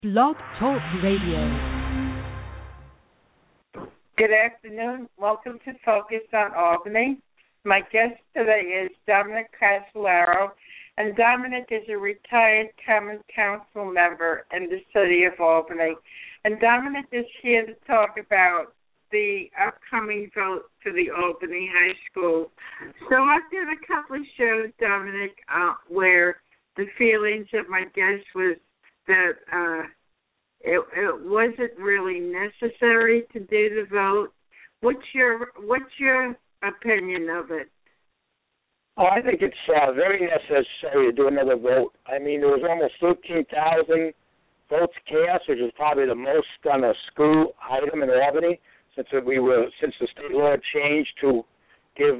Blog Talk Radio. Good afternoon. Welcome to Focus on Albany. My guest today is Dominic Casolaro, and Dominic is a retired Common Council member in the city of Albany. And Dominic is here to talk about the upcoming vote for the Albany High School. So I've done a couple of shows, Dominic, where the feelings of my guest was that it wasn't really necessary to do the vote. What's your opinion of it? Oh, I think it's very necessary to do another vote. I mean, there was almost 13,000 votes cast, which is probably the most on a school item in Albany since the state law changed to give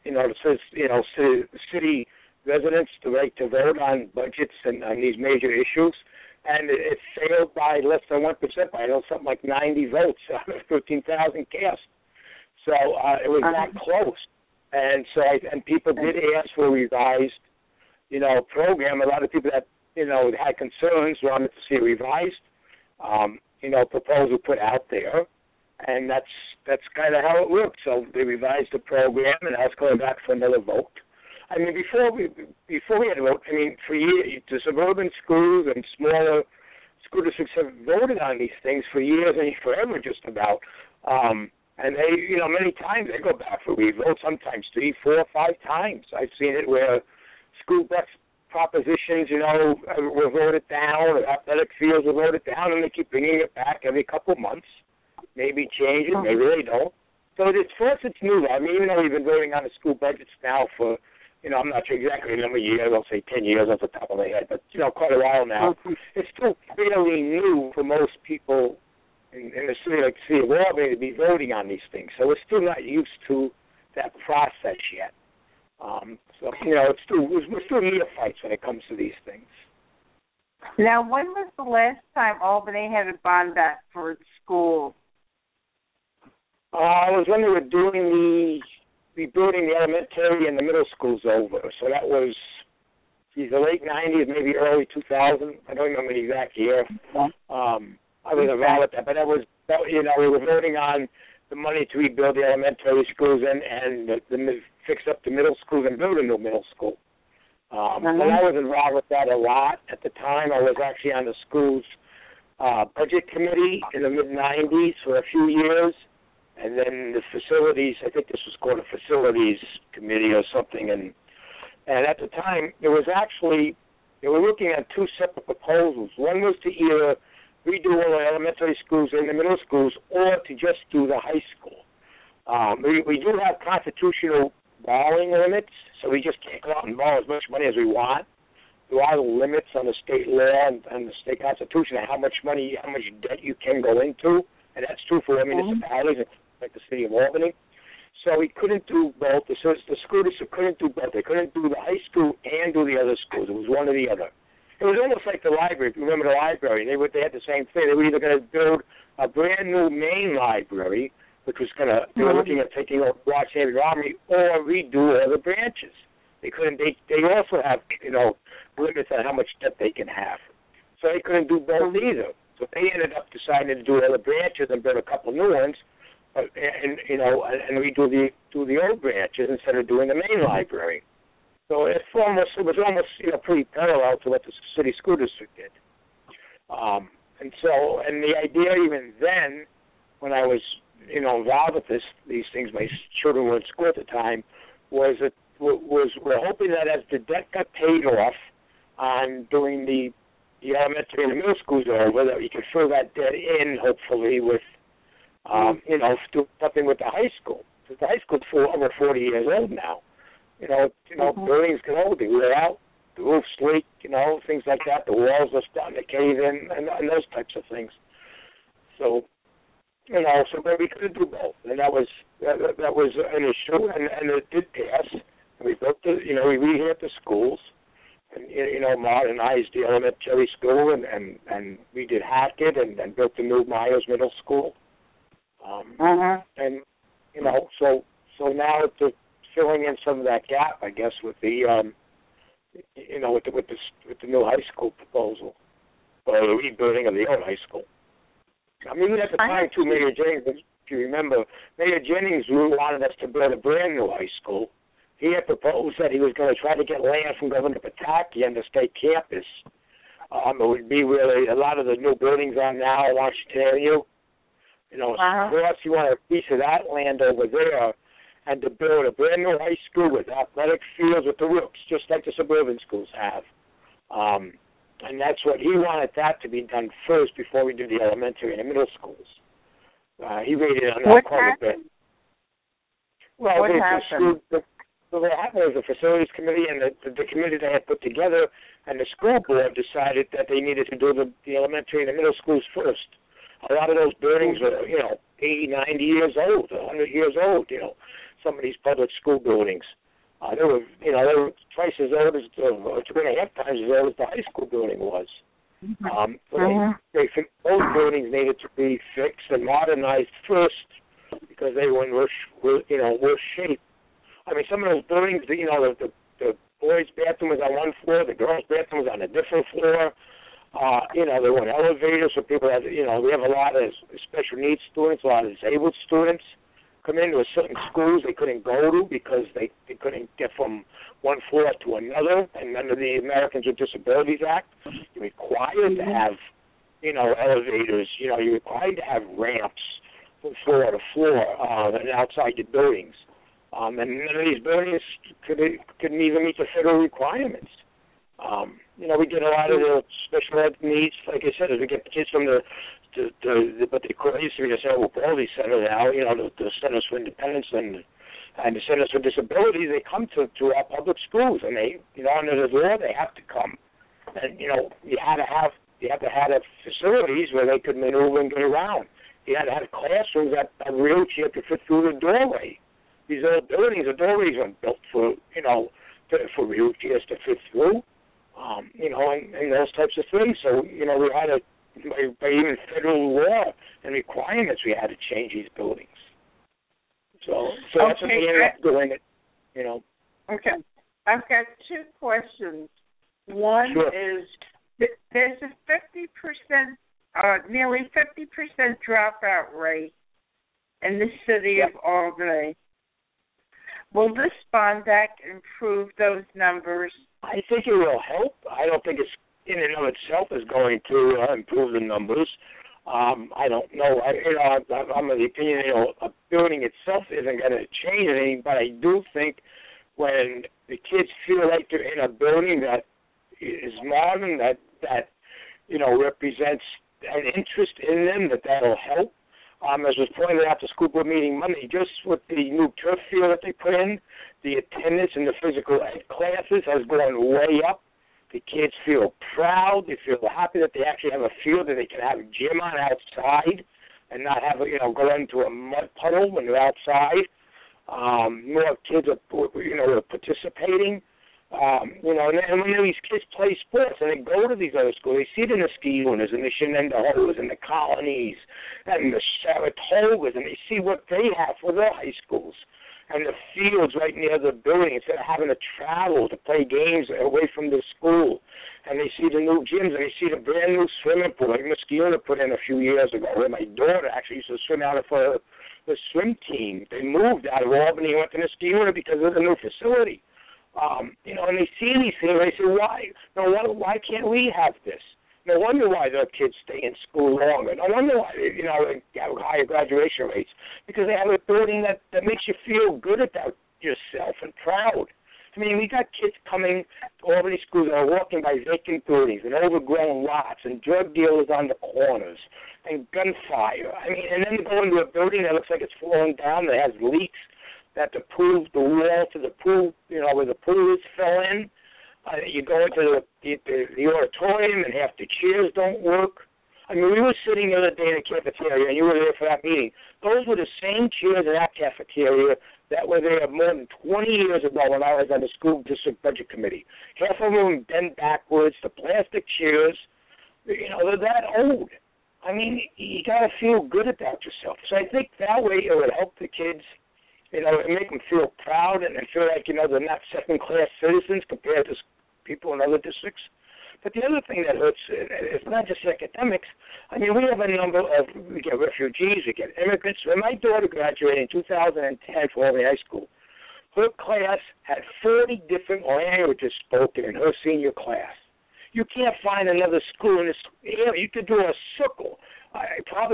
city residents the right to vote on budgets and on these major issues. And it failed by less than 1%, by something like 90 votes out of 13,000 cast. So it was that close. And so people did ask for a revised, program. A lot of people that, had concerns wanted to see a revised, proposal put out there. And that's kind of how it worked. So they revised the program, and now it's going back for another vote. I mean, before we had a vote, for years, the suburban schools and smaller school districts have voted on these things for years and forever, just about. And they, many times they go back for revote, sometimes 3, 4, 5 times. I've seen it where school bus propositions, were voted down, or athletic fields were voted down, and they keep bringing it back every couple of months. Maybe change it, maybe they don't. So for us, it's new. I mean, even though we've been voting on the school budgets now for, I'm not sure exactly the number of years, I'll say 10 years off the top of my head, but, quite a while now. It's still fairly new for most people in the city, like the city of Albany, to be voting on these things. So we're still not used to that process yet. We're still neophytes when it comes to these things. Now, when was the last time Albany had a bond back for its school? I was when they were doing rebuilding the elementary and the middle schools over. So that was the late 90s, maybe early 2000. I don't remember the exact year. I was around with that, but we were voting on the money to rebuild the elementary schools and fix up the middle schools and build a new middle school. And I was involved with that a lot at the time. I was actually on the school's budget committee in the mid-90s for a few years. And then the facilities, I think this was called a facilities committee or something. And at the time, they were looking at 2 separate proposals. One was to either redo all the elementary schools and the middle schools, or to just do the high school. We do have constitutional borrowing limits, so we just can't go out and borrow as much money as we want. There are limits on the state law and the state constitution on how much debt you can go into, and that's true for municipalities like the city of Albany. So we couldn't do both. The school district couldn't do both. They couldn't do the high school and do the other schools. It was one or the other. It was almost like the library. If you remember the library, they had the same thing. They were either going to build a brand new main library, which was they were looking at taking over Washington Armory, or redo all the branches. They couldn't. They also have limits on how much debt they can have, so they couldn't do both either. So they ended up deciding to do all the branches and build a couple new ones, and redo the old branches instead of doing the main library. So it was almost pretty parallel to what the city school district did. And the idea even then, when I was involved with these things, my children were in school at the time, was we're hoping that as the debt got paid off on doing the elementary and the middle schools over, that we could fill that debt in, hopefully, with do something with the high school. Because the high school's over 40 years old now. Buildings can only wear out, the roofs leak, things like that. The walls are starting to cave in, and those types of things. So, but we couldn't do both, and that was an issue, and it did pass. And we built we revamped the schools, and modernized the elementary school, and we did Hackett, and built the new Myers Middle School. And so now it's filling in some of that gap, I guess, with the with the new high school proposal. or the rebuilding of the old high school. I mean, even at the time, too, Mayor Jennings, if you remember, Mayor Jennings wanted us to build a brand new high school. He had proposed that he was going to try to get land from Governor Pataki on the state campus. It would be really a lot of the new buildings on now in Washington Avenue. You know, perhaps he wanted a piece of that land over there and to build a brand new high school with athletic fields with the roofs, just like the suburban schools have. And that's what he wanted that to be done first before we do the elementary and the middle schools. He rated on that quite a bit. Well, what happened? What happened was the facilities committee and the committee they had put together and the school board decided that they needed to do the elementary and the middle schools first. A lot of those buildings were, 80, 90 years old, 100 years old, some of these public school buildings. They were twice as old as, 2.5 times as old as the high school building was. Those buildings needed to be fixed and modernized first because they were in worse shape. I mean, some of those buildings, the boys' bathroom was on one floor, the girls' bathroom was on a different floor. There weren't elevators for people that, we have a lot of special needs students, a lot of disabled students come into certain schools they couldn't go to because they couldn't get from one floor to another. And under the Americans with Disabilities Act, you're required to have, elevators. You're required to have ramps from floor to floor and outside the buildings. And none of these buildings couldn't even meet the federal requirements. We get a lot of the special ed needs, like I said, as we get kids from what they used to be the Cerebral Palsy Center now, the Centers for Independence and the Centers for Disabilities, they come to our public schools, and they, under the law, they have to come. And, you have to have facilities where they could maneuver and get around. You had to have classrooms that a wheelchair could fit through the doorway. These old buildings, the doorways weren't built for wheelchairs to fit through, and those types of things. So, we had to, by even federal law and requirements, we had to change these buildings. So that's what we ended up doing it, Okay. I've got two questions. One is, there's a 50%, nearly 50% dropout rate in the city of Albany. Will this bond act improve those numbers? I think it will help. I don't think it's in and of itself is going to improve the numbers. I don't know. I'm of the opinion, a building itself isn't going to change anything, but I do think when the kids feel like they're in a building that is modern, that represents an interest in them, that'll help. As was pointed out at the school board meeting Monday, just with the new turf field that they put in, the attendance in the physical ed classes has gone way up. The kids feel proud. They feel happy that they actually have a field that they can have a gym on outside and not have, go into a mud puddle when they're outside. More kids are, participating. And when these kids play sports and they go to these other schools, they see the Niskayunas and the Shenendahos and the Colonies and the Saratogas, and they see what they have for their high schools and the fields right near the building instead of having to travel to play games away from the school. And they see the new gyms and they see the brand new swimming pool like Niskayuna put in a few years ago, where my daughter actually used to swim out of the swim team. They moved out of Albany and went to Niskayuna because of the new facility. And they see these things, and they say, why can't we have this? No wonder why their kids stay in school longer. No wonder why, they have higher graduation rates, because they have a building that makes you feel good about yourself and proud. I mean, we got kids coming to Albany schools that are walking by vacant buildings and overgrown lots and drug dealers on the corners and gunfire. I mean, and then you go into a building that looks like it's falling down, that has leaks, that the wall to the pool, where the pool is fell in. You go into the auditorium and half the chairs don't work. I mean, we were sitting the other day in the cafeteria, and you were there for that meeting. Those were the same chairs in that cafeteria that were there more than 20 years ago when I was on the school district budget committee. Half of them bent backwards, the plastic chairs, they're that old. I mean, you got to feel good about yourself. So I think that way it would help the kids, and make them feel proud and feel like, they're not second-class citizens compared to people in other districts. But the other thing that hurts, it's not just academics. I mean, we get refugees, we get immigrants. When my daughter graduated in 2010 from Albany High School, her class had 40 different languages spoken in her senior class. You can't find another school in this area. You could do a circle, probably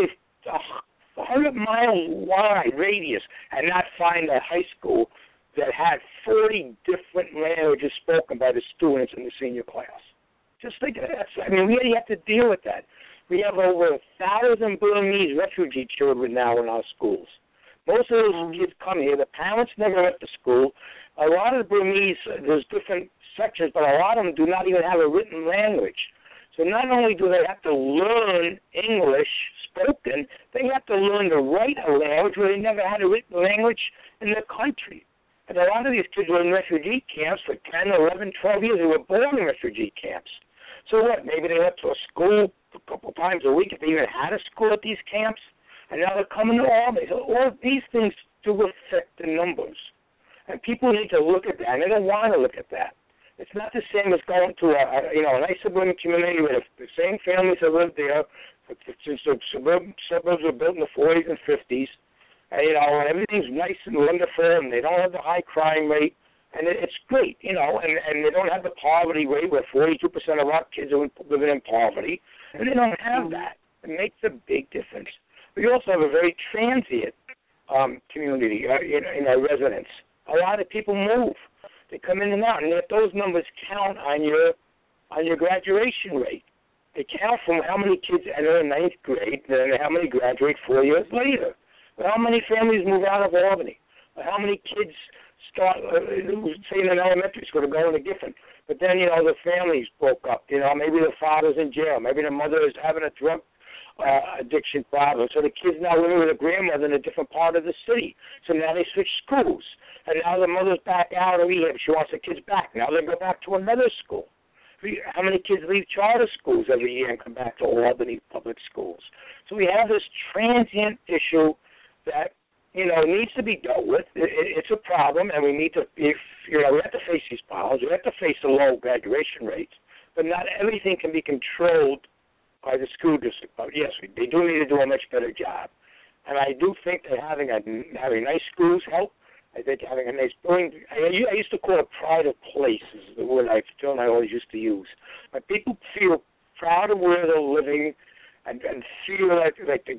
100 miles wide radius, and not find a high school that had 40 different languages spoken by the students in the senior class. Just think of that. I mean, we have to deal with that. We have over 1,000 Burmese refugee children now in our schools. Most of those kids come here. The parents never went to school. A lot of the Burmese, there's different sections, but a lot of them do not even have a written language. So not only do they have to learn English spoken, they have to learn to write a language where they never had a written language in their country. And a lot of these kids were in refugee camps for 10, 11, 12 years. They were born in refugee camps. So what? Maybe they went to a school a couple times a week if they even had a school at these camps. And now they're coming to Albany. So all these things do affect the numbers. And people need to look at that, and they don't want to look at that. It's not the same as going to a nice suburban community where the same families have lived there since the suburbs were built in the 40s and 50s. And, and everything's nice and wonderful, and they don't have the high crime rate. And it's great, and they don't have the poverty rate where 42% of our kids are living in poverty. And they don't have that. It makes a big difference. We also have a very transient community in our residents. A lot of people move. They come in and out, and those numbers count on your graduation rate. They count from how many kids enter the 9th grade and how many graduate 4 years later. How many families move out of Albany? How many kids start, say, in an elementary school to go into Giffen? But then, the families broke up. Maybe the father's in jail. Maybe the mother is having a drug addiction problem. So the kid's now living with a grandmother in a different part of the city. So now they switch schools. And now the mother's back out of rehab. She wants the kids back. Now they go back to another school. How many kids leave charter schools every year and come back to Albany public schools? So we have this transient issue that, needs to be dealt with. It's a problem, and we need to, we have to face these problems. We have to face the low graduation rates. But not everything can be controlled by the school district. But yes, they do need to do a much better job. And I do think that having nice schools help. I think having a nice building, I used to call it pride of place, is the word Phil and I always used to use. But people feel proud of where they're living and feel like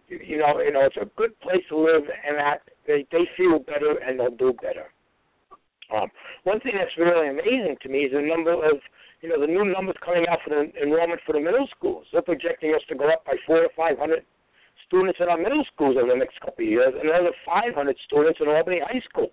it's a good place to live, and that they feel better and they'll do better. One thing that's really amazing to me is the number of, the new numbers coming out for the enrollment for the middle schools. They're projecting us to go up by 400 to 500 students in our middle schools over the next couple of years, and another 500 students in Albany High School.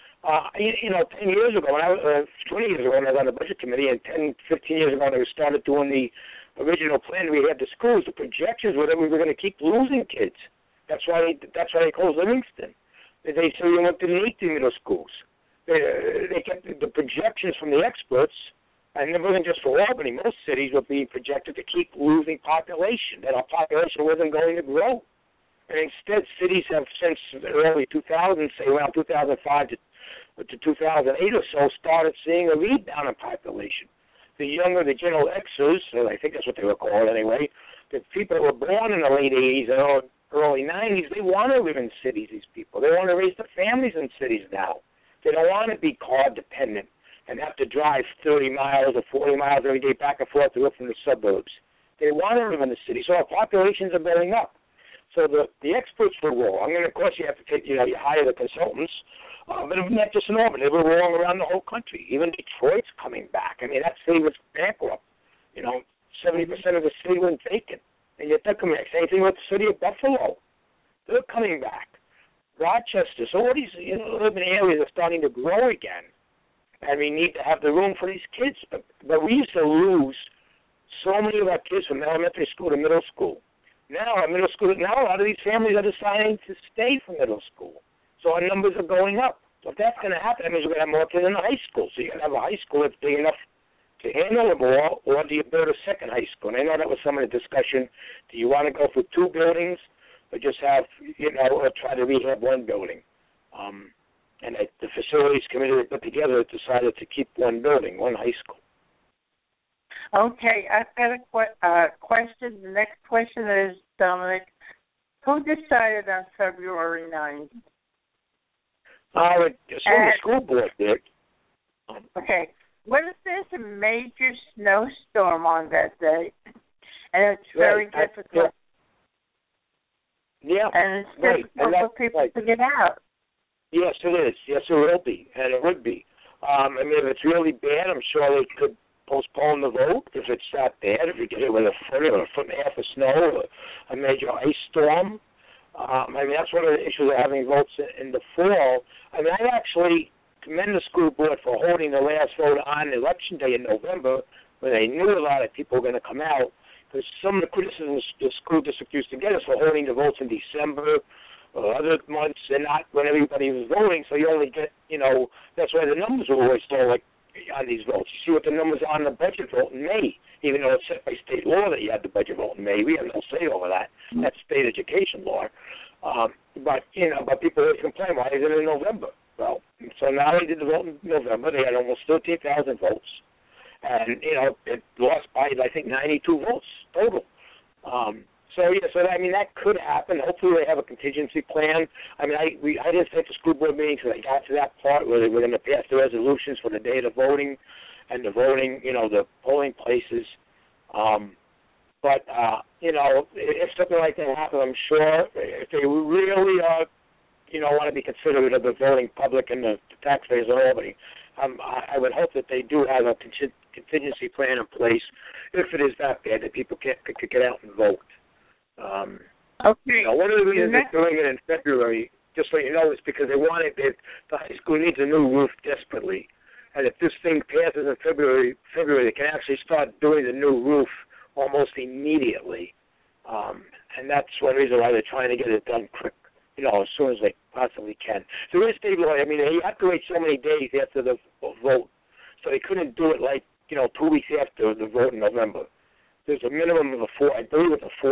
10 years ago, 20 years ago when I was on the budget committee, and 10, 15 years ago when they started doing the original plan we had the schools, the projections were that we were going to keep losing kids. That's why they closed Livingston. They said we didn't need the middle schools. They kept the projections from the experts, and it wasn't just for Albany. Most cities were being projected to keep losing population, that our population wasn't going to grow. And instead, cities have since the early 2000s, say around 2005 to 2008 or so, started seeing a rebound in population. The General Xers, I think that's what they were called anyway, the people that were born in the late 80s and early 90s, they want to live in cities, these people. They want to raise their families in cities now. They don't want to be car dependent and have to drive 30 miles or 40 miles every day back and forth to live from the suburbs. They want to live in the city. So our populations are going up. So the experts were wrong. And, of course, you have to you hire the consultants. But not just in Albany. They were wrong around the whole country. Even Detroit's coming back. I mean, that city was bankrupt. 70% of the city went vacant. And yet they're coming back. Same thing with the city of Buffalo. They're coming back. Rochester. So all these urban areas are starting to grow again. And we need to have the room for these kids. But we used to lose so many of our kids from elementary school to middle school. Now a lot of these families are deciding to stay for middle school. So our numbers are going up. So if that's going to happen, that means we're going to have more kids in the high school. So you're going to have a high school that's big enough to handle them all, or do you build a second high school? And I know that was some of the discussion. Do you want to go for 2 buildings or just have, or try to rehab 1 building? And the facilities committee that put together decided to keep 1 building, 1 high school. Okay, I've got a question. The next question is, Dominic, who decided on February 9th? The school board did. Okay. What if there's a major snowstorm on that day, and it's very difficult? Yeah. And it's difficult for people to get out. Yes, it is. Yes, it will be, and it would be. I mean, if it's really bad, I'm sure they could postpone the vote. If it's that bad, if you get it with a foot or a foot and a half of snow, or a major ice storm. I mean, that's one of the issues of having votes in the fall. I mean, I actually commend the school board for holding the last vote on Election Day in November, when they knew a lot of people were going to come out, because some of the criticisms the school district used to get us for holding the votes in December or other months and not when everybody was voting, so you only get, that's why the numbers were always low, like, on these votes. You see what the numbers are on the budget vote in May, even though it's set by state law that you had the budget vote in May. We have no say over that. That's state education law. But people always complain, why is it in November? Well, so now they did the vote in November. They had almost 13,000 votes. And, it lost by, I think, 92 votes total. So I mean, that could happen. Hopefully they have a contingency plan. I mean, I didn't take the school board meeting until I got to that part where they were going to pass the resolutions for the day of the voting and the voting, the polling places. But if something like that happens, I'm sure if they really want to be considerate of the voting public and the taxpayers in Albany, I would hope that they do have a contingency plan in place if it is that bad that people could get out and vote. Okay. One of the reasons they're doing it in February, just so you know, is because the high school needs a new roof desperately. And if this thing passes in February, they can actually start doing the new roof almost immediately. And that's one reason why they're trying to get it done quick, as soon as they possibly can. There is state law. I mean, you have to wait so many days after the vote, so they couldn't do it 2 weeks after the vote in November. There's a minimum of I believe it's a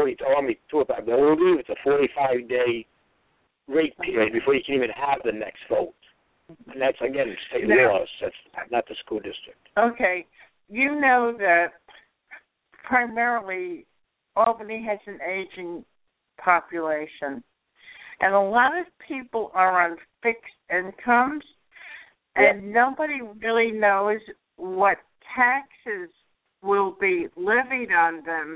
45-day wait period before you can even have the next vote. And that's, again, state laws. That's not the school district. Okay. You know that primarily Albany has an aging population. And a lot of people are on fixed incomes, and nobody really knows what taxes will be levied on them,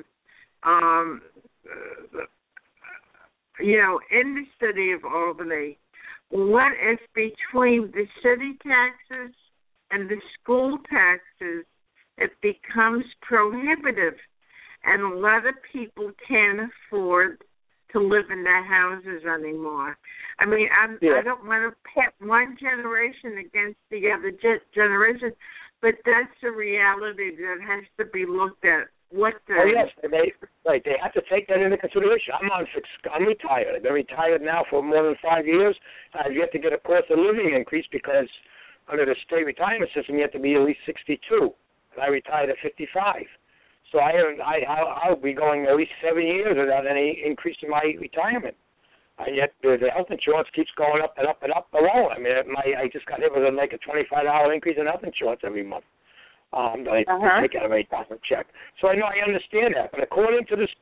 in the city of Albany. What if between the city taxes and the school taxes, it becomes prohibitive, and a lot of people can't afford to live in their houses anymore? I mean, I don't want to pit one generation against the other generation, but that's a reality that has to be looked at. Yes, they have to take that into consideration. I'm retired. I've been retired now for more than 5 years. I've yet to get a cost of living increase because under the state retirement system, you have to be at least 62. And I retired at 55. So I'll be going at least 7 years without any increase in my retirement. And yet the health insurance keeps going up and up and up below. I mean, I just got hit with a $25 increase in health insurance every month. I take out a $8 check. So I understand that. But according to the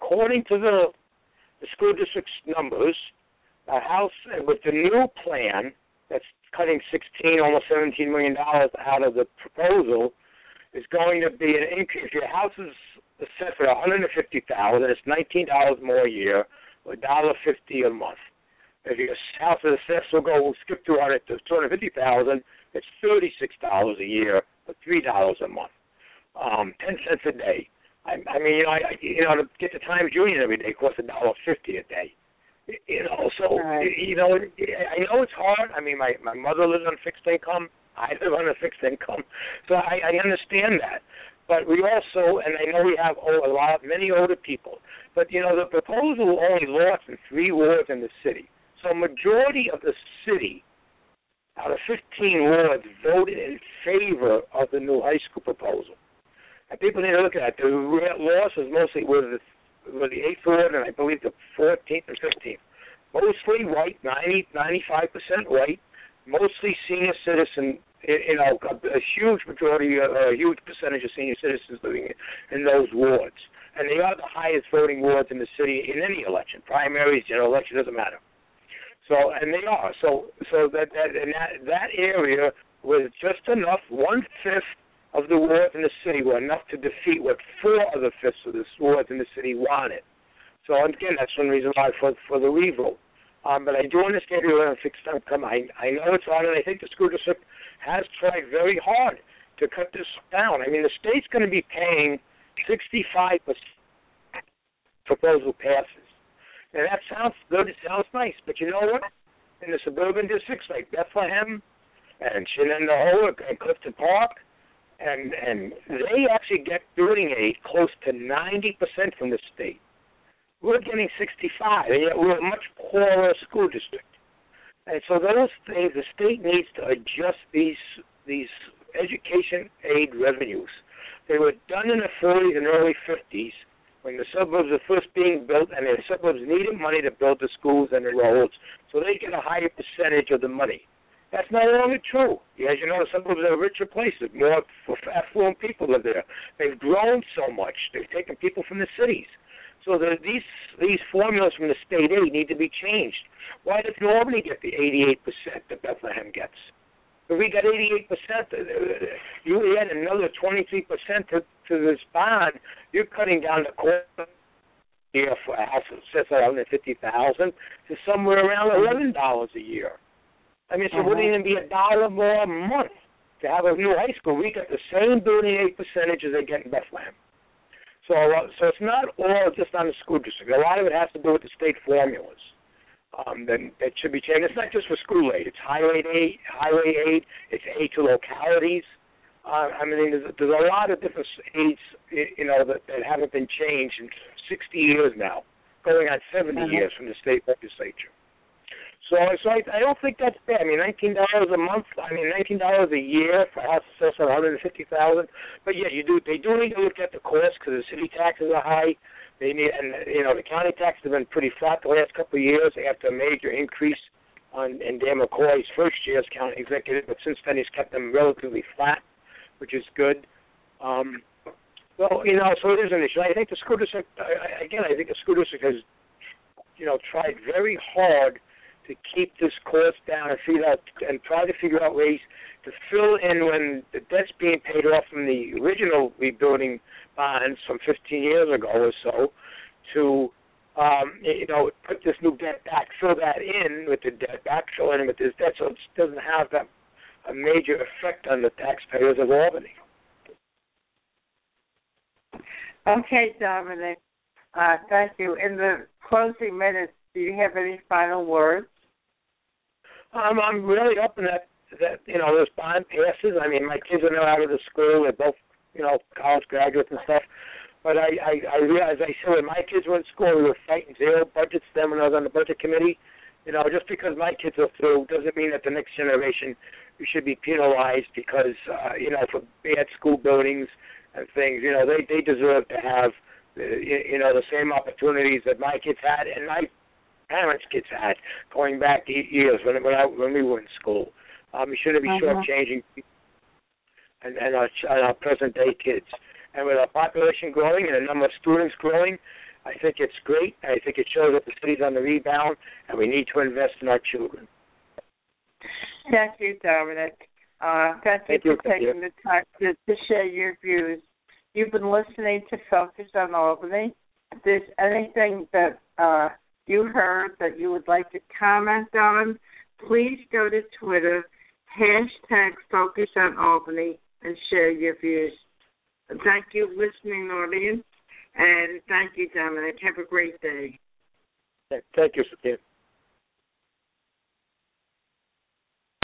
school district's numbers, a house with the new plan that's cutting almost $17 million out of the proposal is going to be an increase. If your house is assessed at $150,000, it's $19 more a year, or $1.50 a month. If your house is assessed, we'll skip $200,000 to $250,000, it's $36 a year, or $3 a month, 10 cents a day. I mean, to get the Times Union every day costs $1.50 a day. So right. I know it's hard. I mean, my mother lives on fixed income. I live on a fixed income, so I understand that. But we also, and I know we have many older people, but the proposal only lost in 3 wards in the city. So majority of the city, out of 15 wards, voted in favor of the new high school proposal. And people need to look at that. The loss is mostly with the 8th ward and I believe the 14th and 15th. Mostly white, 95% white, mostly senior citizen. A huge majority, a huge percentage of senior citizens living in those wards, and they are the highest voting wards in the city in any election, primaries, general election, doesn't matter. So, and they are. So that area was just enough. 1/5 of the wards in the city were enough to defeat what 4 of the 5ths of the wards in the city wanted. So again, that's one reason why for the revote. But I do understand you're on a fixed income. I know it's hard, and I think the school district has tried very hard to cut this down. I mean, the state's going to be paying 65% proposal passes. And that sounds good. It sounds nice. But you know what? In the suburban districts like Bethlehem and Shenandoah and Clifton Park, and they actually get building aid close to 90% from the state. We're getting 65, and yet we're a much poorer school district. And so those things, the state needs to adjust these education aid revenues. They were done in the 40s and early 50s when the suburbs were first being built, and the suburbs needed money to build the schools and the roads, so they get a higher percentage of the money. That's no longer true. As you know, the suburbs are richer places. More affluent people live there. They've grown so much. They've taken people from the cities. So these formulas from the state aid need to be changed. Why does Albany get the 88% that Bethlehem gets? If we got 88%, you add another 23% to this bond, you're cutting down the cost here for a house that sets $150,000 to somewhere around $11 a year. I mean, so it wouldn't even be $1 more a month to have a new high school. We get the same building aid percentage as they get in Bethlehem. So it's not all just on the school district. A lot of it has to do with the state formulas that should be changed. It's not just for school aid. It's highway aid. It's aid to localities. I mean, there's a lot of different aids, that haven't been changed in 60 years now, going on 70 years from the state legislature. So I don't think that's bad. I mean, $19 a month. I mean, $19 a year for a house that's $150,000. But yeah, they do need to look at the cost because the city taxes are high. They need, and the county taxes have been pretty flat the last couple of years. After a major increase in Dan McCoy's first year as county executive, but since then he's kept them relatively flat, which is good. So it is an issue. I think the school district, has, tried very hard to keep this cost down and try to figure out ways to fill in when the debt's being paid off from the original rebuilding bonds from 15 years ago or so to, put this new debt back, fill that in with the debt, backfill in with this debt so it doesn't have a major effect on the taxpayers of Albany. Okay, Dominic. Thank you. In the closing minutes, do you have any final words? I'm really hoping that this bond passes. I mean, my kids are now out of the school. They're both, college graduates and stuff. But I realized, I said when my kids were in school, we were fighting zero budgets then when I was on the budget committee. Just because my kids are through doesn't mean that the next generation should be penalized because, for bad school buildings and things. They deserve to have, the same opportunities that my kids had and my parents' kids had going back years when we were in school. We shouldn't be shortchanging and our present-day kids. And with our population growing and the number of students growing, I think it's great. I think it shows that the city's on the rebound, and we need to invest in our children. Thank you, Dominic. Thank you for taking the time to share your views. You've been listening to Focus on Albany. If there's anything that you heard that you would like to comment on, please go to Twitter, #FocusOnAlbany, and share your views. Thank you, listening audience, and thank you, Dominic. Have a great day. Thank you, Sophia.